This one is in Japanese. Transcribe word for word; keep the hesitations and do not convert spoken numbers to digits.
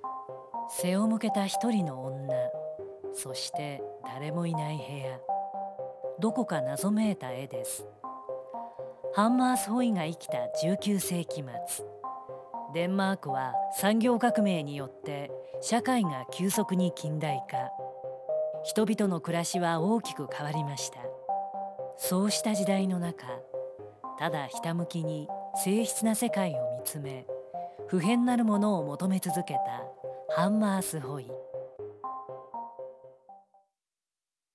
背を向けた一人の女、そして誰もいない部屋。どこか謎めいた絵です。ハンマース・ホイが生きたじゅうきゅうせいき末、デンマークは産業革命によって社会が急速に近代化。人々の暮らしは大きく変わりました。そうした時代の中、ただひたむきに静謐な世界を見つめ、不変なるものを求め続けたハンマース・ホイ。